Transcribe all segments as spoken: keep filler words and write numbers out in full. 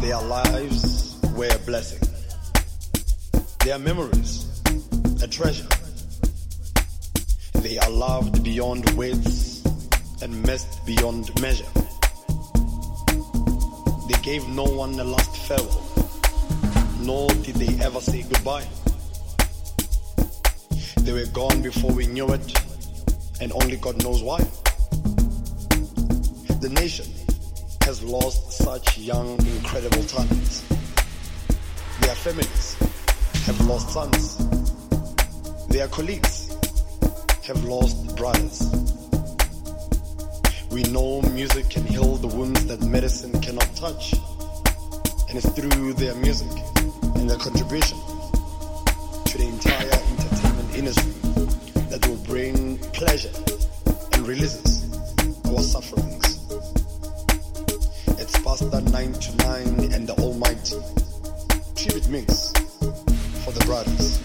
Their lives were a blessing. Their memories, a treasure. They are loved beyond words and missed beyond measure. They gave no one a last farewell, nor did they ever say goodbye. They were gone before we knew it, and only God knows why. The nation has lost such young, incredible talents. Their families have lost sons. Their colleagues have lost brothers. We know music can heal the wounds that medicine cannot touch. And it's through their music and their contribution to the entire entertainment industry that will bring pleasure and releases our sufferings. It's past that nine to nine and the almighty tribute mix for the brothers.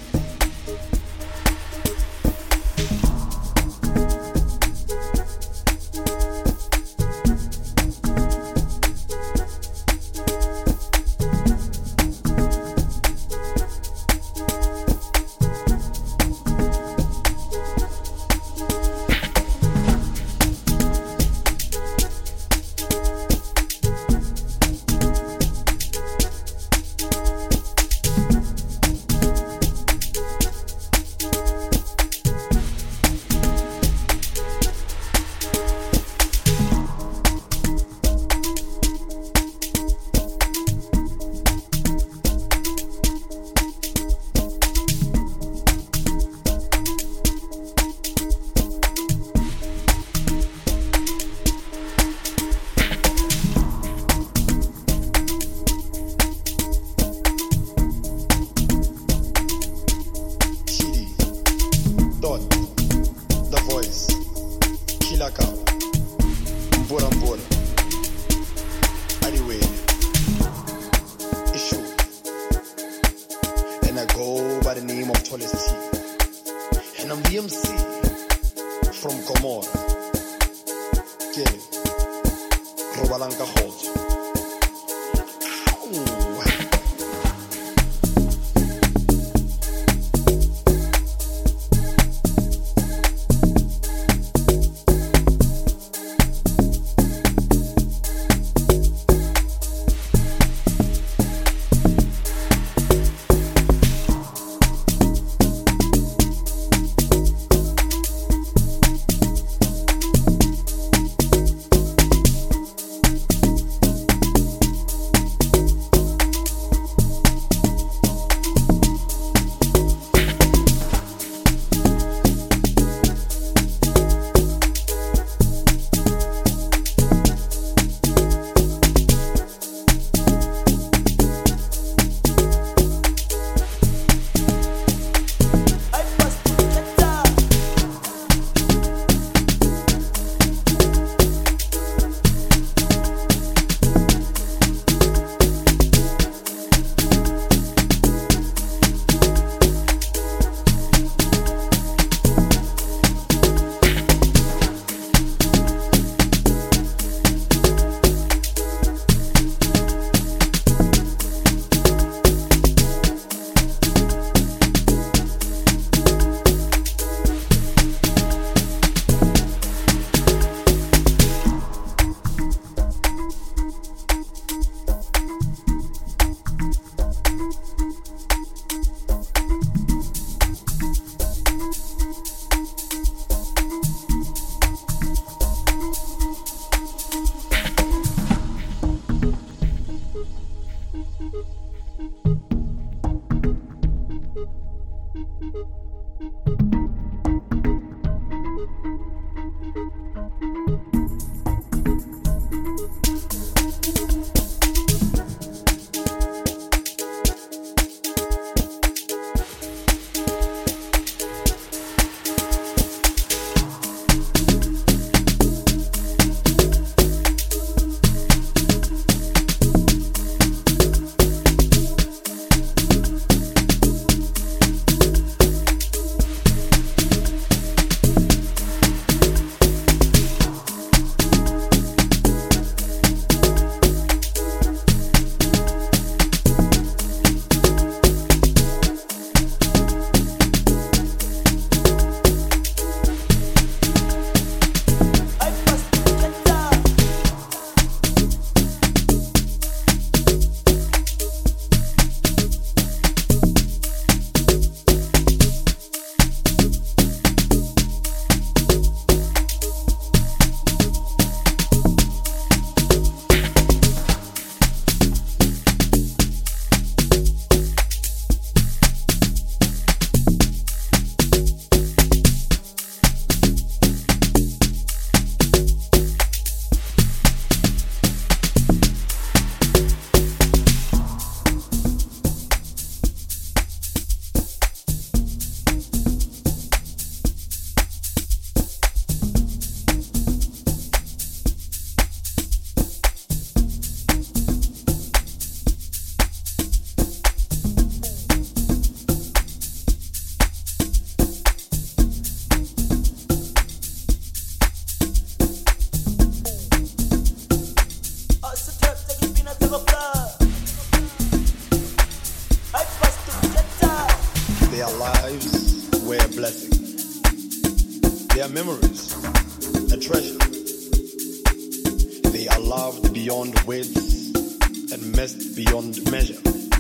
blessing. They are memories, a treasure. They are loved beyond words and missed beyond measure.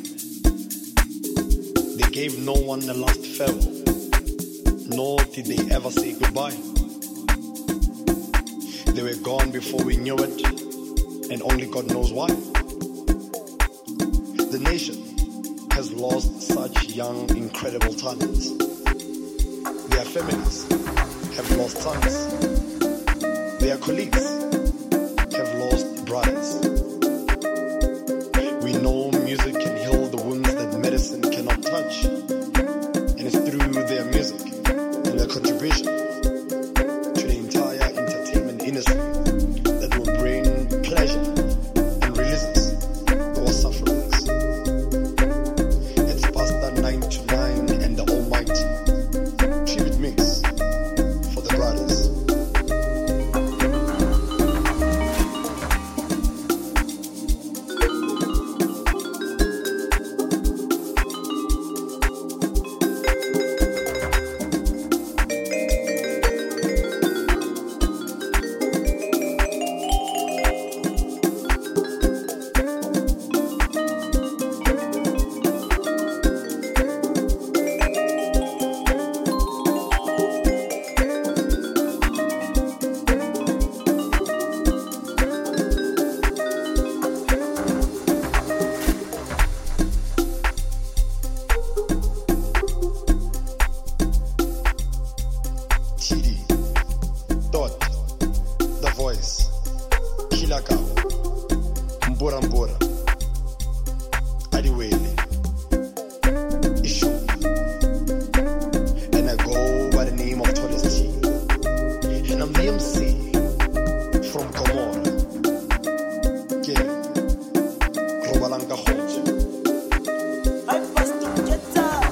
They gave no one a last farewell, nor did they ever say goodbye. They were gone before we knew it, and only God knows why. The nation has lost such young, incredible talents. Their families have lost sons. Their colleagues have lost brothers. We know music can heal the wounds that medicine cannot touch. And it's through their music and their contribution to the entire entertainment industry that will bring pleasure and releases our sufferings. It's past that nine to nine and the Almighty tribute mix for the brothers. Mbura Mbura, Adiwele, Ishu, and I go by the name of Thomas T. And I'm the M C from Komora. Yeah, Robalanga Hodge. I must get up.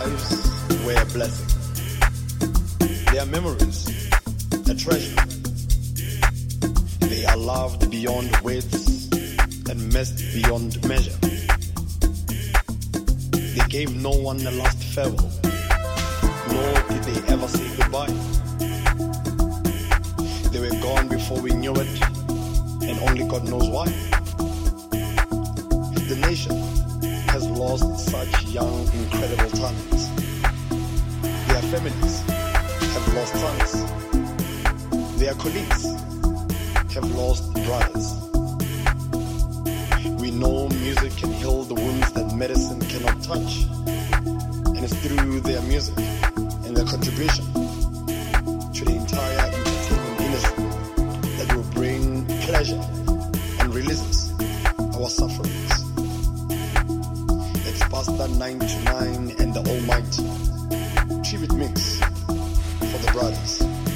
lives were a blessing. Their memories, a treasure. They are loved beyond words and missed beyond measure. They gave no one a last farewell, nor did they ever say goodbye. They were gone before we knew it, and only God knows why. The nation has lost such young, incredible talents. Their families have lost sons. Their colleagues have lost brothers. We know music can heal the wounds that medicine cannot touch. And it's through their music and their contribution to the entire entertainment industry that will bring pleasure and releases our sufferings. It's Pastor nine to nine and the Almighty. Tribute mix for the brothers.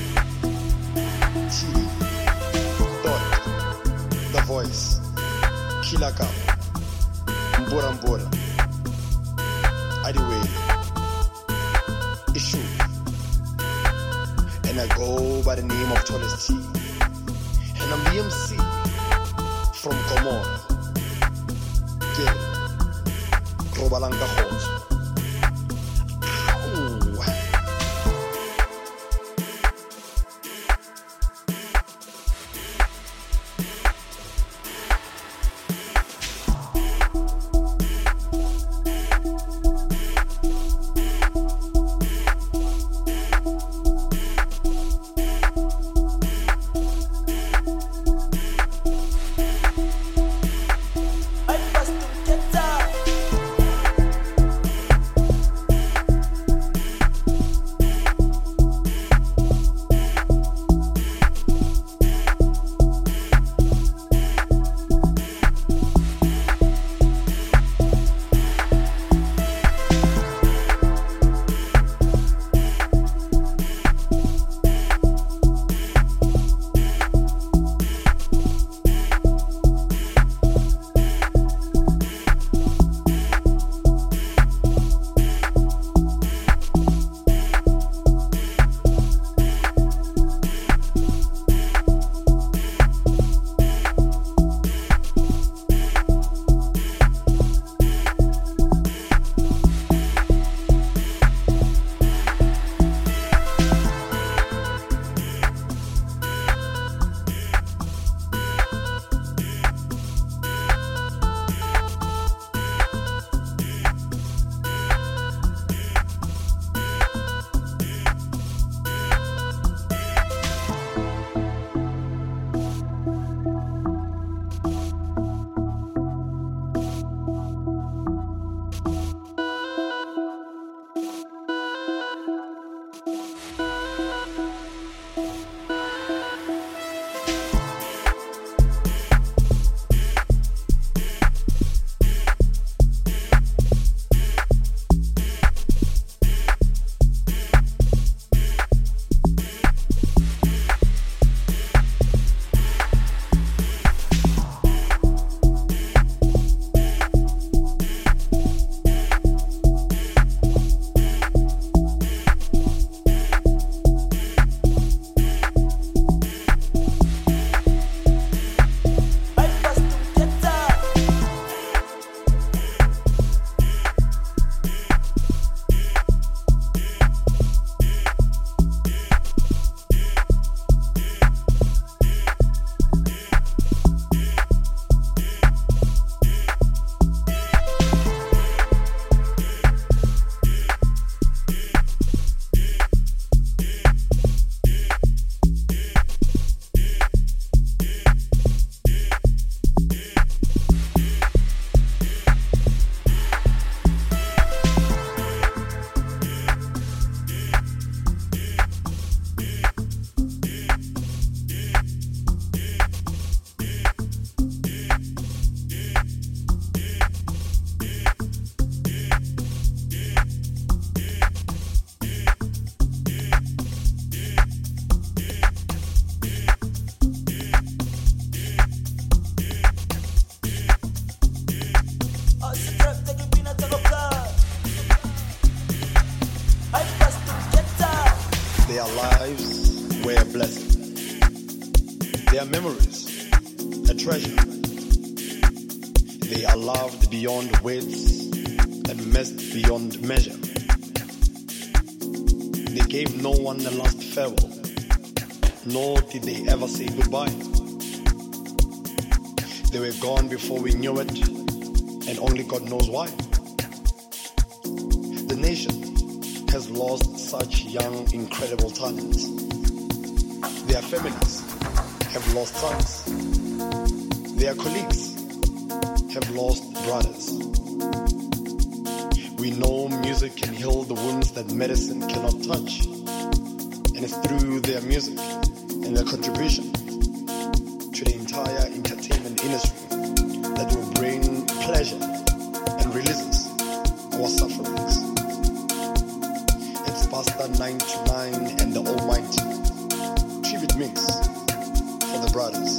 T D, Dot, The Voice, Kilaka, Mbora Mbora, Adiwe, Ishu, and I go by the name of Thomas T. And I'm the M C from Komora. Get it? Robalanga Hot. Ay, Pastor Jetta. Their lives were a blessing. Their memories, a treasure. They are loved beyond words and missed beyond measure. They gave no one a last farewell, nor did they ever say goodbye. They were gone before we knew it, and only God knows why. The nation has lost such young, incredible talents. Their families have lost sons. Their colleagues have lost brothers. We know music can heal the wounds that medicine cannot touch. And it's through their music and their contribution to the entire entertainment industry that will bring pleasure and releases our sufferings. It's Pastor nine to nine and the Almighty tribute mix for the brothers.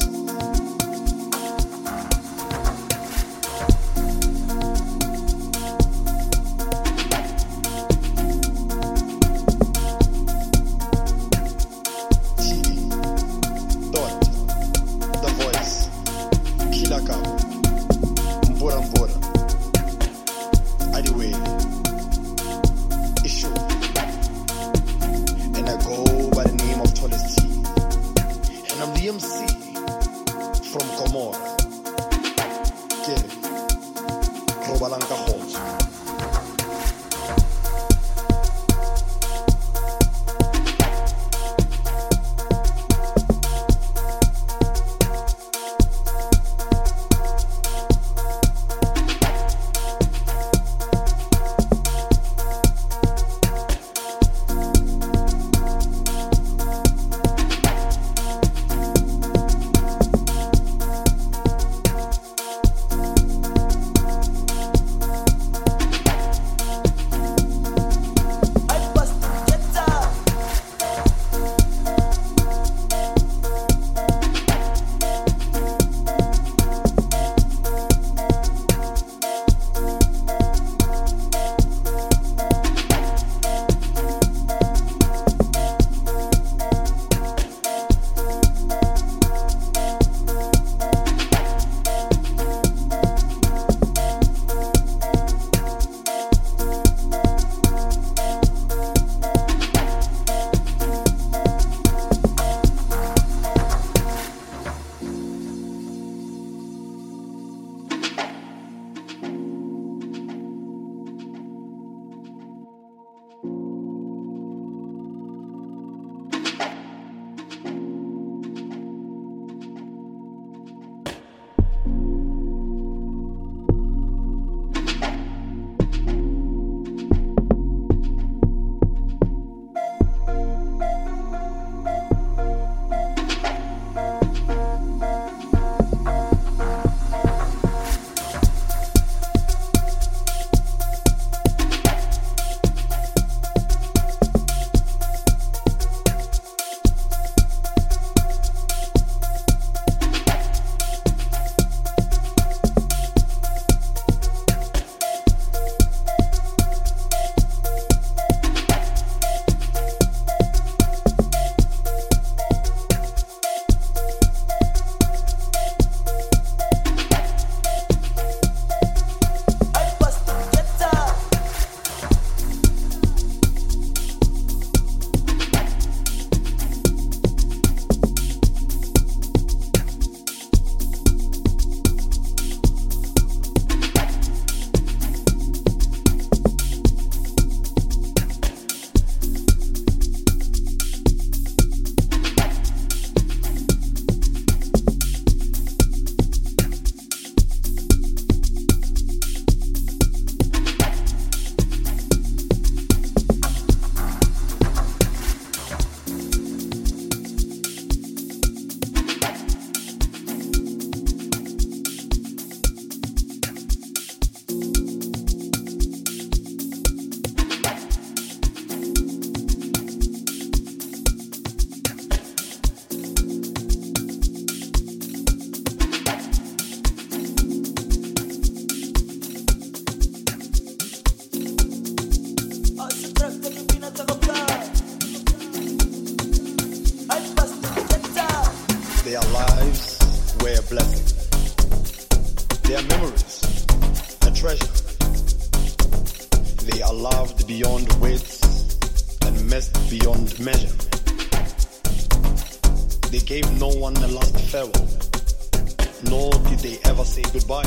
wits and messed beyond measure. They gave no one a last farewell, nor did they ever say goodbye.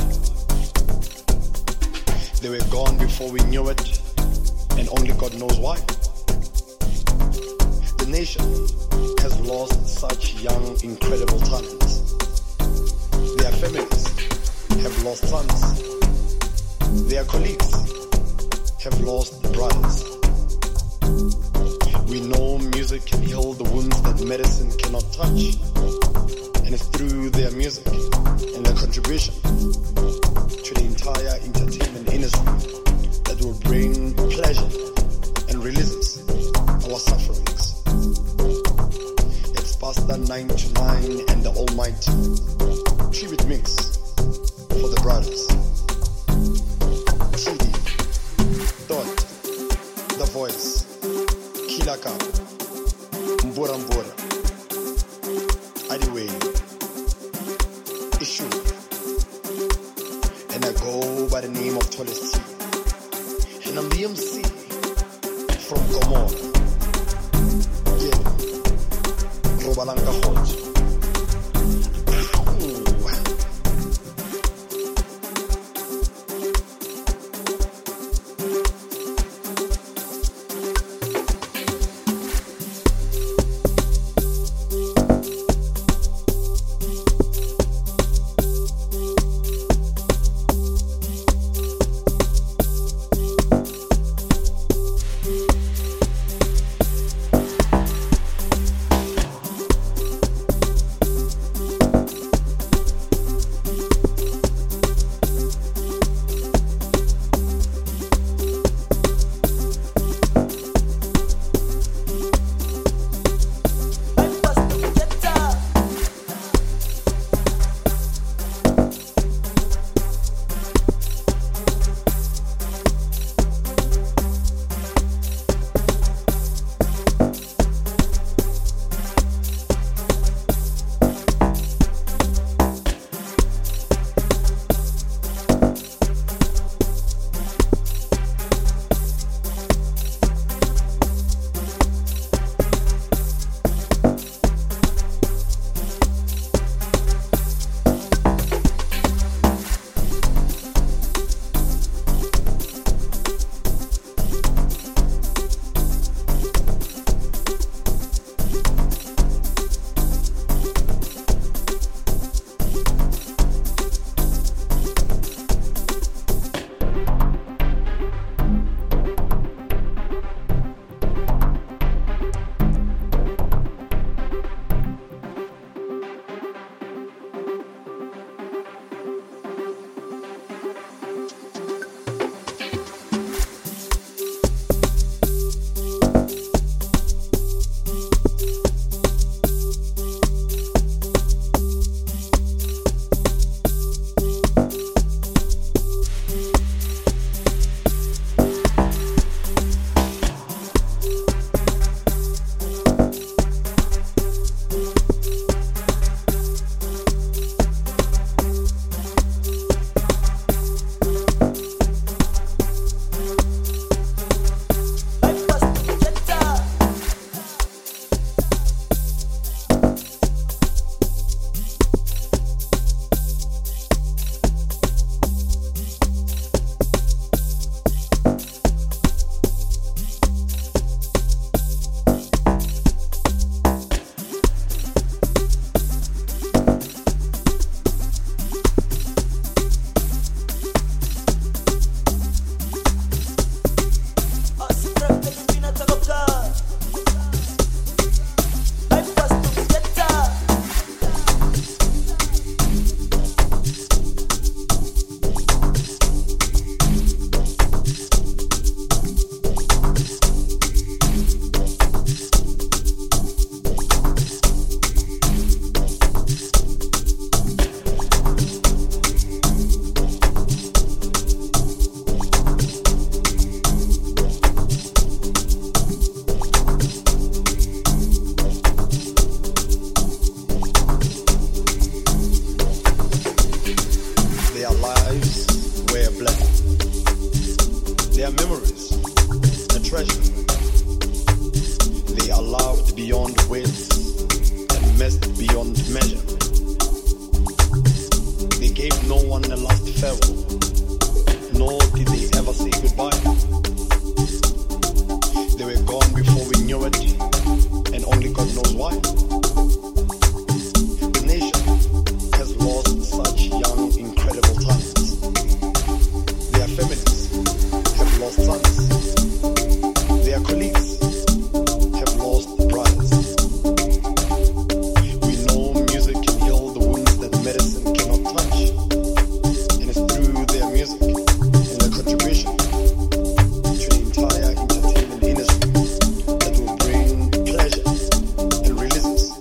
They were gone before we knew it, and only God knows why. The nation has lost such young, incredible talents. Their families have lost sons. Their colleagues have lost brothers. We know music can heal the wounds that medicine cannot touch. And it's through their music and their contribution to the entire entertainment industry that will bring pleasure and releases our sufferings. It's Pastor nine to nine and the Almighty tribute mix for the brothers. T D, Dot, The Voice, Kilaka, Mbura Mbura, Adiway, Ishu, and I go by the name of Tallest T. And I'm the M C from Gomorrah. Yeah, Robalanga Hodge. farewell, nor did they ever say goodbye. They were gone before we knew it, and only God knows why. The nation has lost such young, incredible talents. Their families have lost sons. Their colleagues have lost brothers. We know music can heal the wounds that medicine cannot touch, and it's through their music and their contribution to the entire entertainment industry that will bring pleasure and releases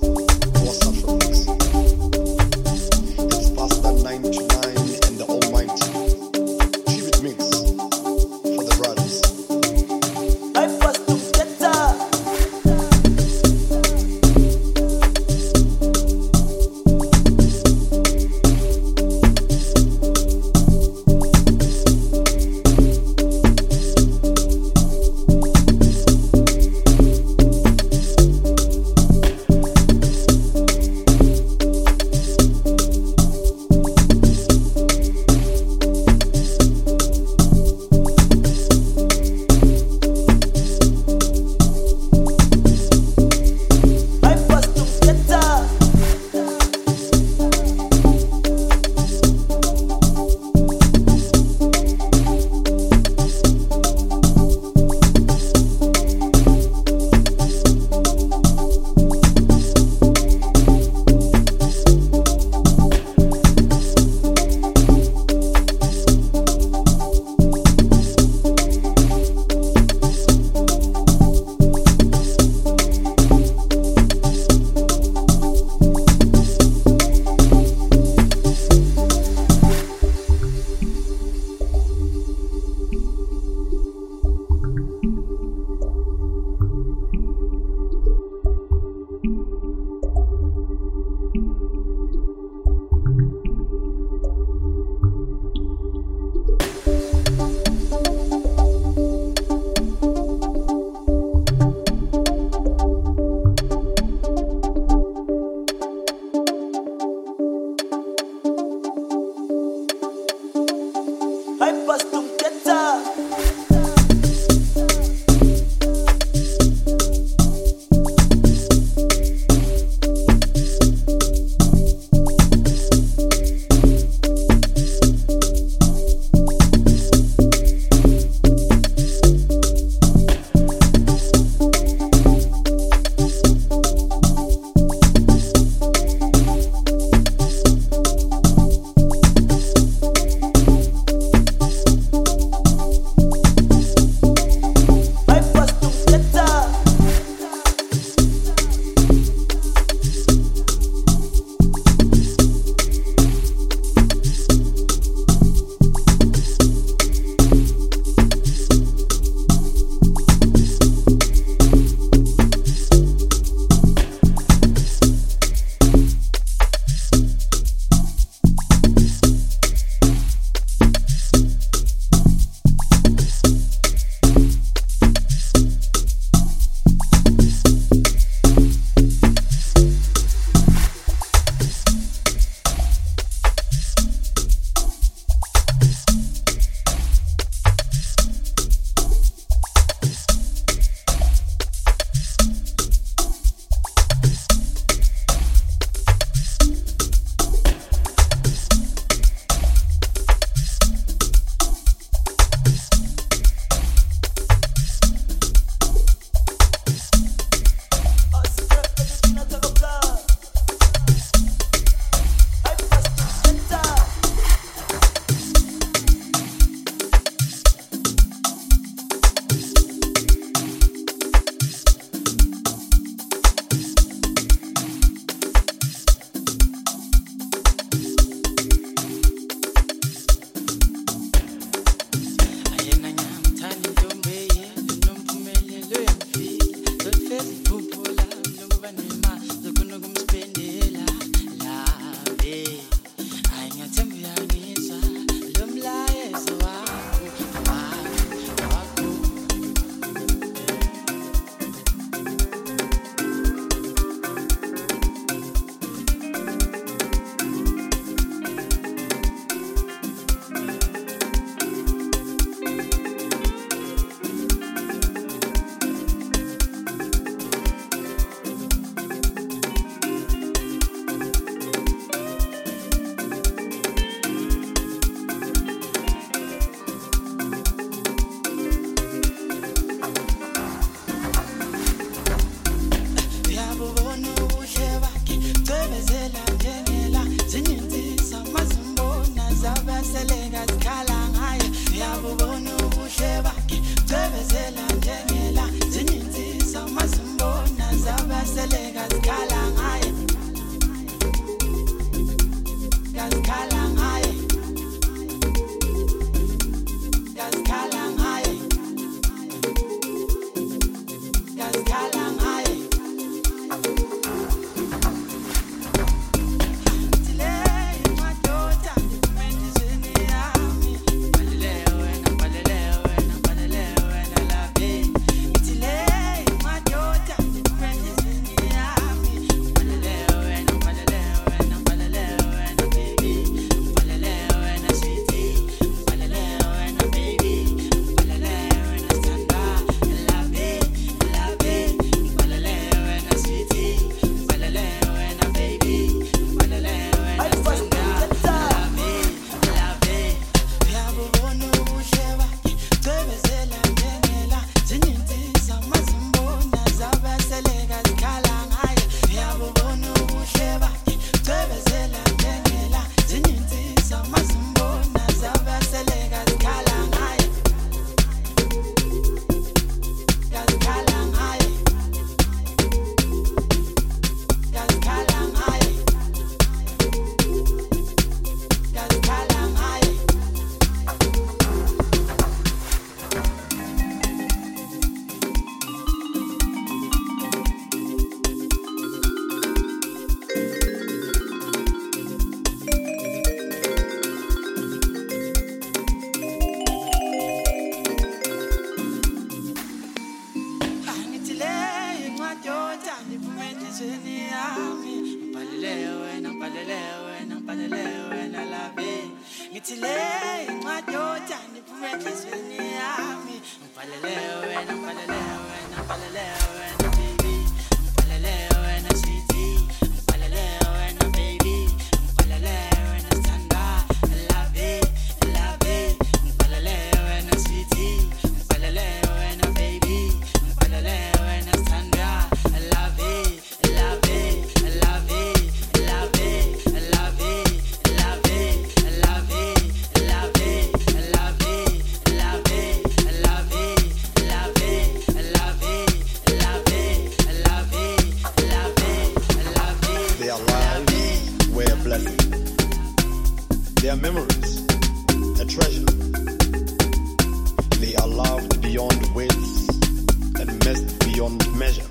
ngithile incwadota ndiphumethezweni yami ngiphalele wena ngiphalele wena ngiphalele wena baby ngiphalele wena sweetie ngiphalele wena baby ngiphalele wena sithanda love it love it ngiphalele wena sweetie ngiphalele wena baby ngiphalele wena sithanda love it love it love it love it love it love it love it love it love it love it love it love it love it love it love it love it love it. Their lives were a blessing. Their memories a treasure. They are loved beyond words and missed beyond measure.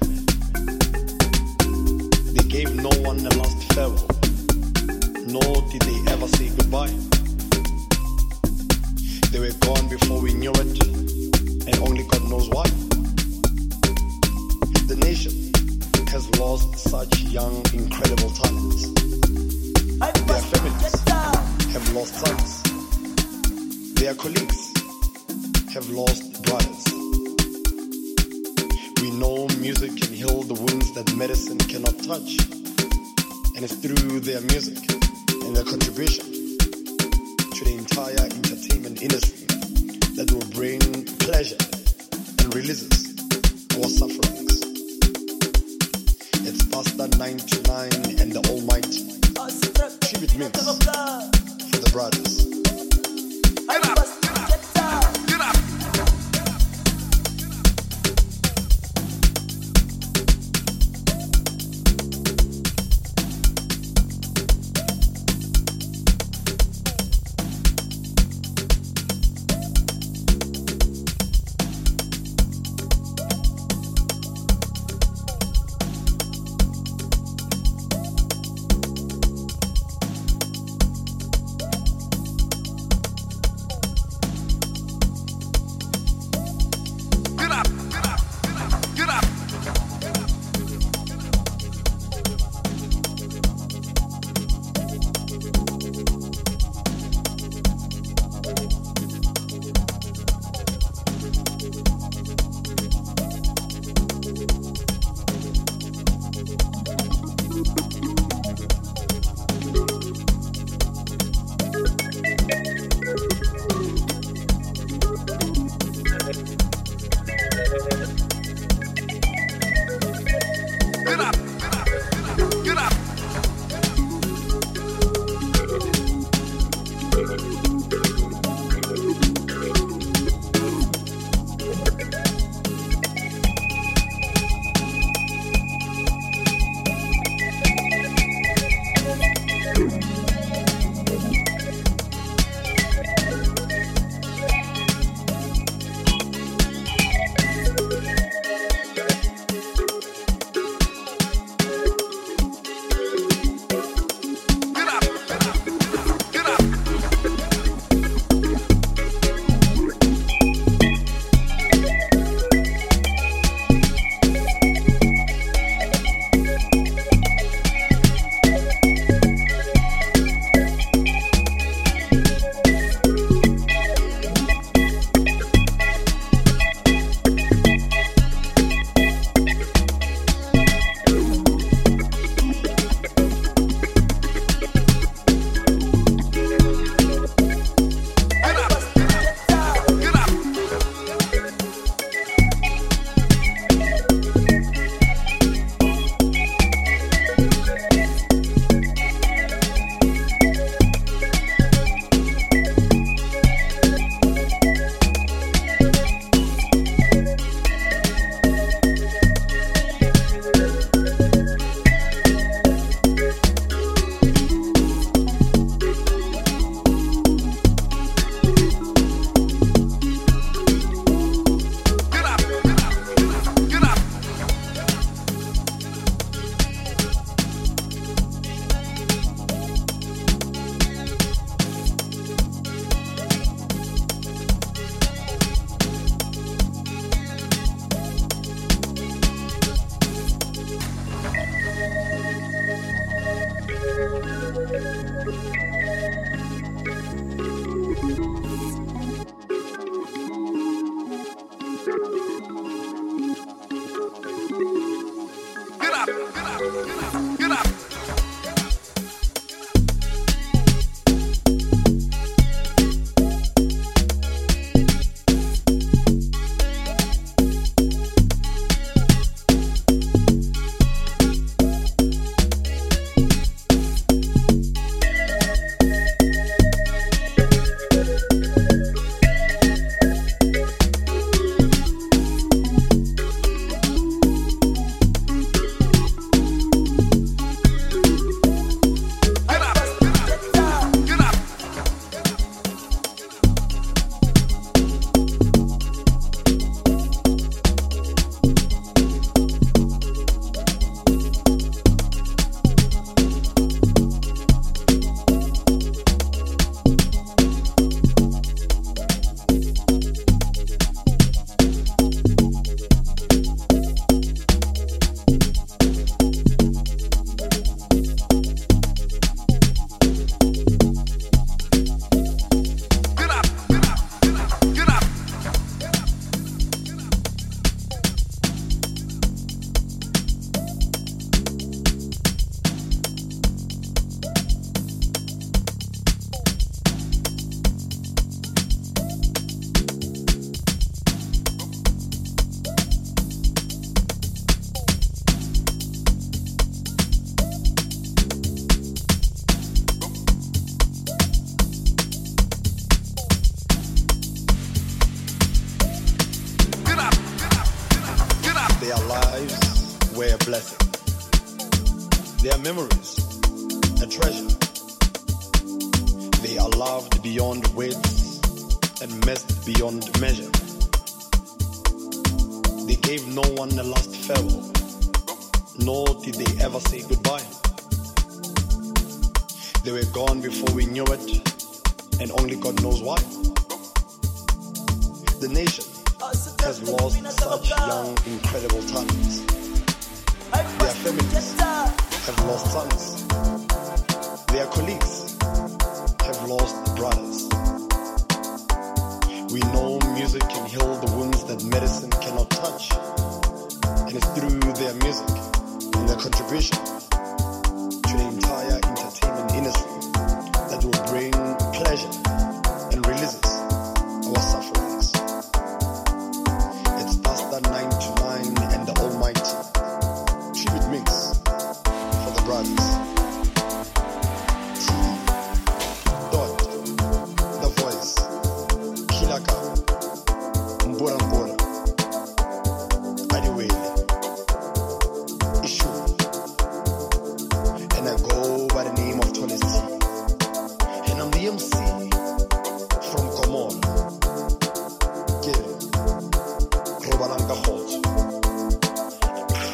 They gave no one a last farewell, nor did they ever say goodbye. They were gone before we knew it, and only God knows why. The nation has lost such young, incredible talents. Their families have lost sons. Their colleagues have lost brothers. We know music can heal the wounds that medicine cannot touch, and it's through their music and their contribution to the entire entertainment industry that will bring pleasure and releases our sufferings. It's Pastor nine to nine and the Almighty. Tribute mix for the brothers. Get up, get up, get up. Their lives were a blessing. Their memories, a treasure. They are loved beyond words and missed beyond measure. They gave no one a last farewell, nor did they ever say goodbye. They were gone before we knew it, and only God knows why. The nation has lost such young, incredible talents. Their families have lost sons. Their colleagues have lost brothers. We know music can heal the wounds that medicine cannot touch. And it's through their music and their contribution to the entire entertainment industry that will bring pleasure and releases our sufferings. It's Pastor nine to nine and the Almighty tribute mix for the brothers. T. Dot, The Voice, Kilaka, Mbura Mbura, Adiwele, Ishu, and I go by the name of Tolis T. And I'm the M C from Komoro. Get it. Robalanga Hot.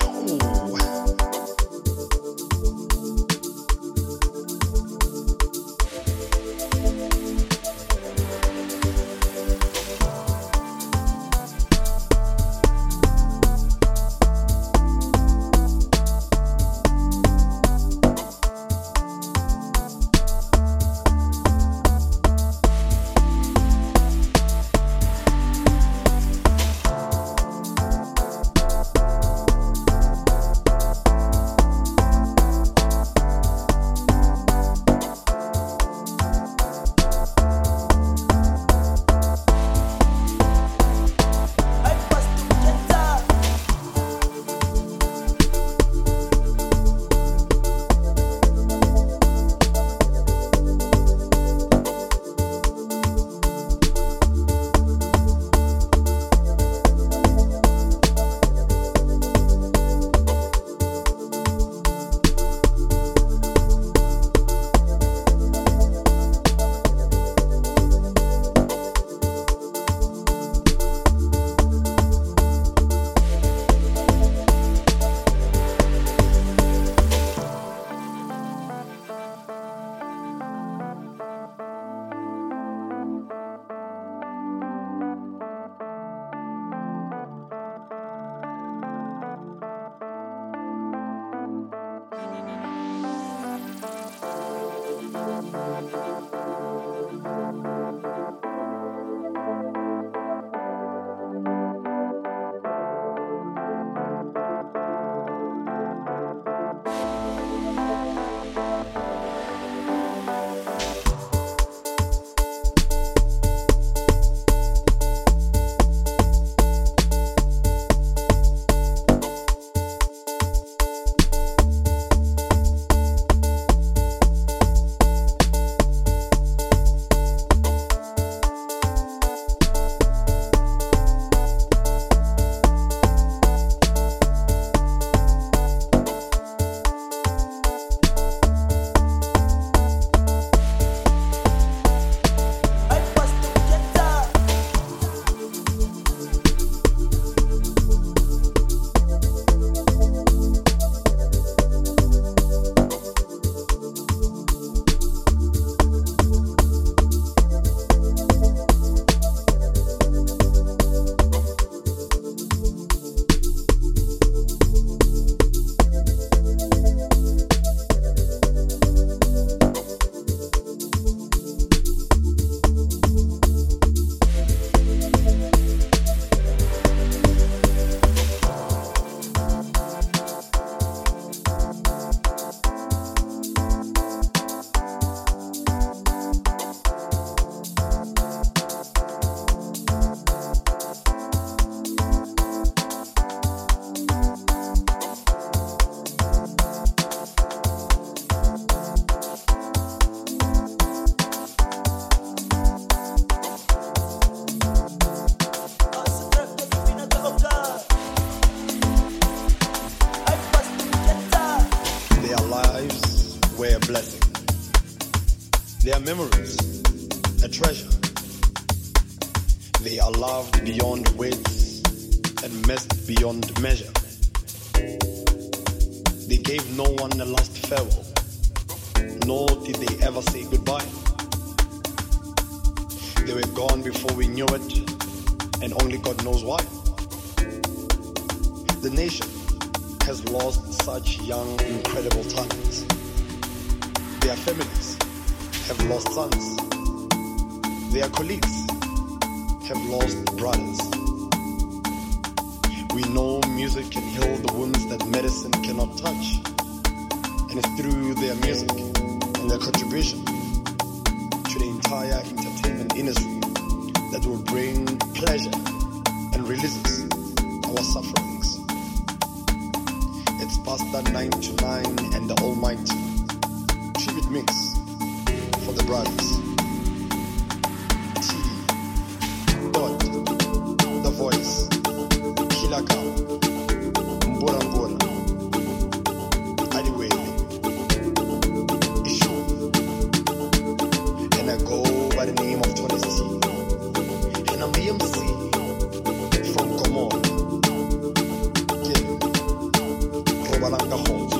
blessing. They are memories, a treasure. They are loved beyond words and missed beyond measure. They gave no one a last farewell, nor did they ever say goodbye. They were gone before we knew it, and only God knows why. The nation has lost such young, incredible talents. Their families have lost sons. Their colleagues have lost brothers. We know music can heal the wounds that medicine cannot touch. And it's through their music and their contribution to the entire entertainment industry that will bring pleasure and releases our sufferings. It's past that nine to nine and the Almighty tribute mix for the brothers. T, Dot, The Voice, Killer Cow, Mbora Mbora, Adiwe, Ishu, and I go by the name of Tony C, and I'm the M C from Komoro. Yeah, Robalanga Holt.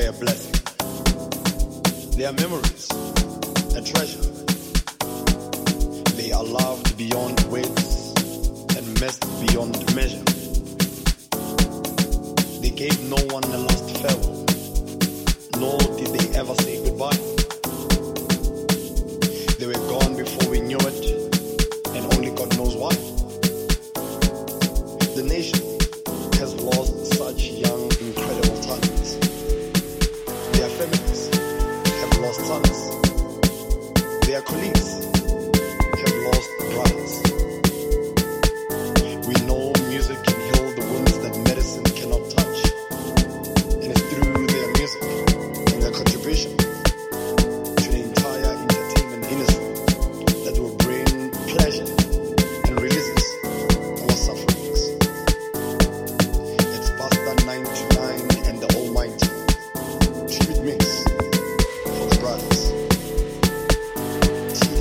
were a blessing. They are memories, a treasure. They are loved beyond words and missed beyond measure. They gave no one a last farewell, nor did they ever say goodbye. They were gone before we knew it, and only God knows why. The nation has lost such young, incredible talents. Their families have lost sons. Their colleagues have lost brothers. We know music can heal the wounds that medicine cannot touch. And it's through their music and their contribution to the entire entertainment industry that will bring pleasure and releases our sufferings. It's Pastor nine to nine and the Almighty. Tribute mix for the brothers. T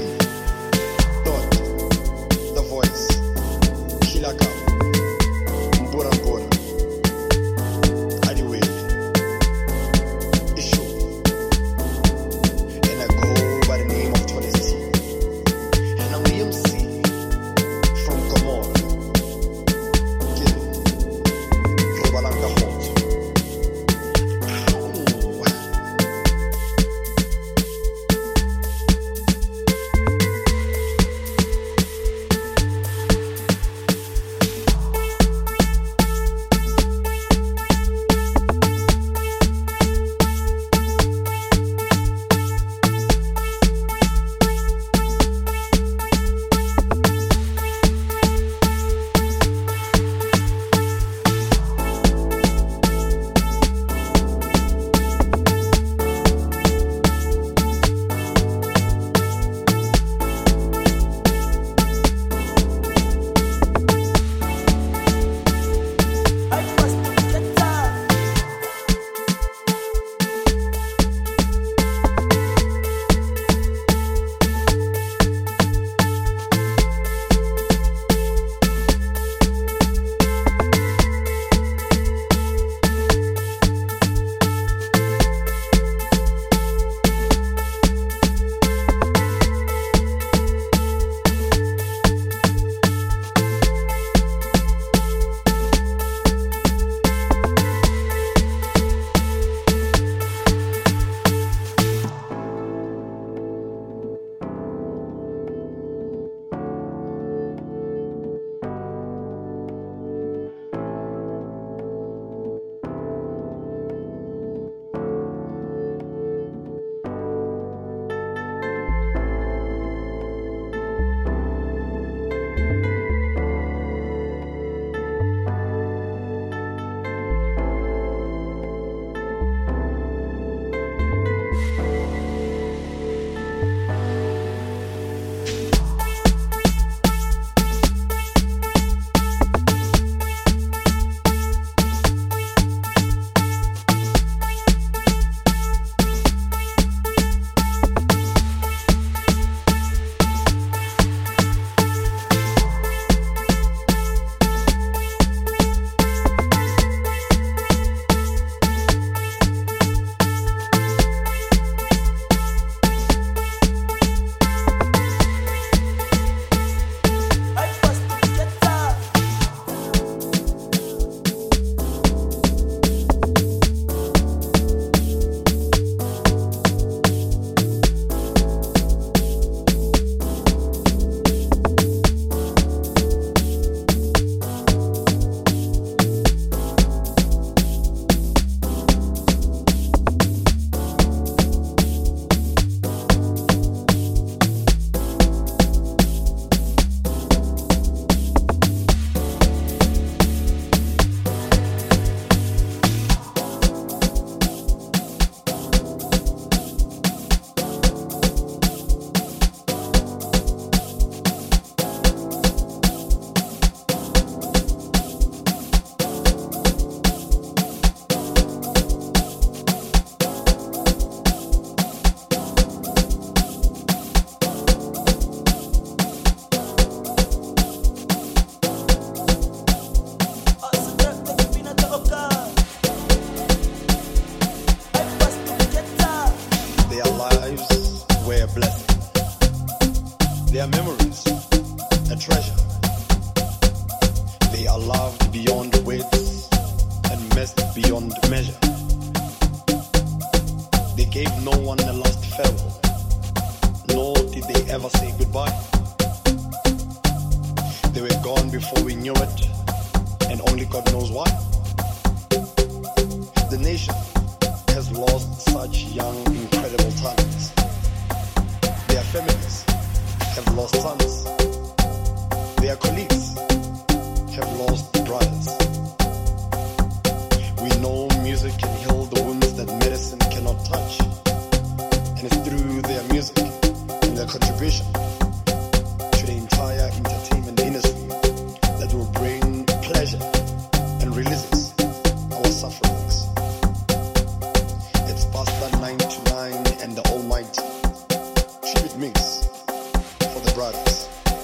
a treasure. They are loved beyond words and missed beyond measure. They gave no one a last farewell, nor did they ever say goodbye. They were gone before we knew it, and only God knows why. The nation has lost such young, incredible talents. Their families have lost sons. Their colleagues have lost brothers. We know music can heal the wounds that medicine cannot touch. And it's through their music and their contribution to the entire entertainment industry that will bring pleasure and releases our sufferings. It's Pastor nine to nine and the Almighty. Tribute mix for the brothers.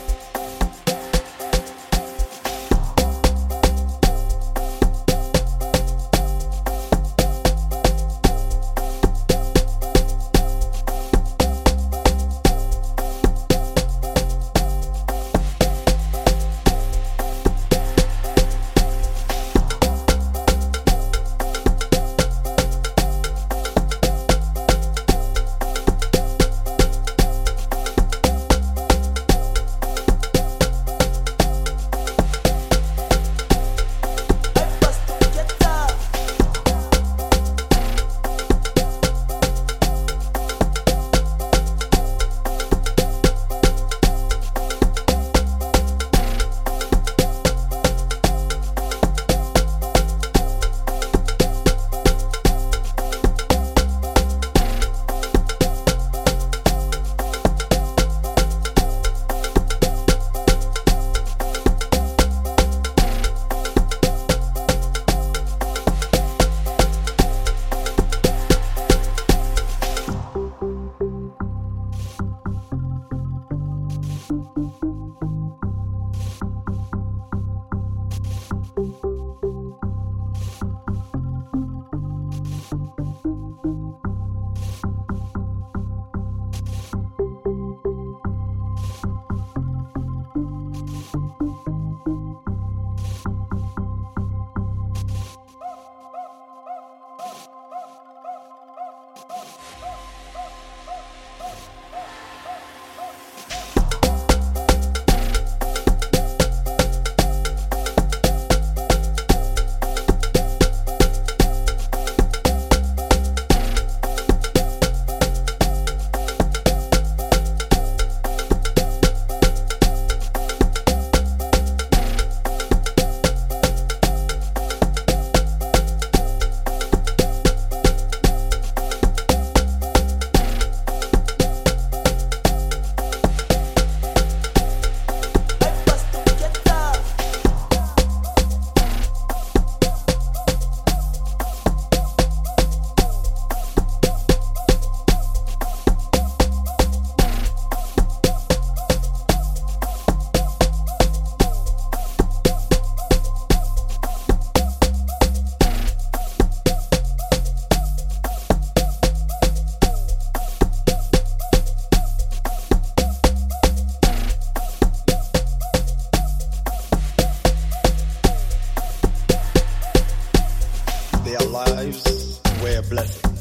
Their lives were a blessing.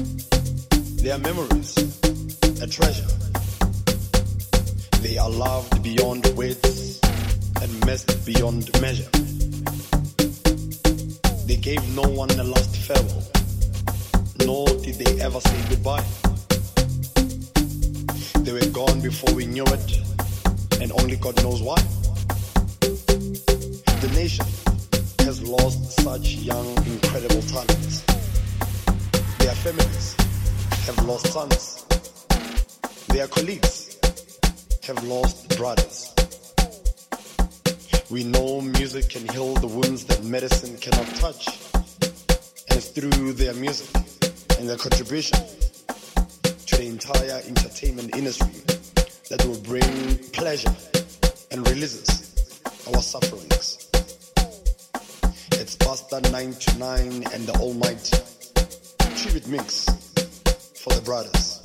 Their memories, a treasure. They are loved beyond words and missed beyond measure. They gave no one a last farewell, nor did they ever say goodbye. They were gone before we knew it, and only God knows why. The nation has lost such young, incredible talents. Their families have lost sons. Their colleagues have lost brothers. We know music can heal the wounds that medicine cannot touch. And it's through their music and their contribution to the entire entertainment industry that will bring pleasure and releases our sufferings. It's Pastor nine to nine and the Almighty. Tribute mix for the brothers.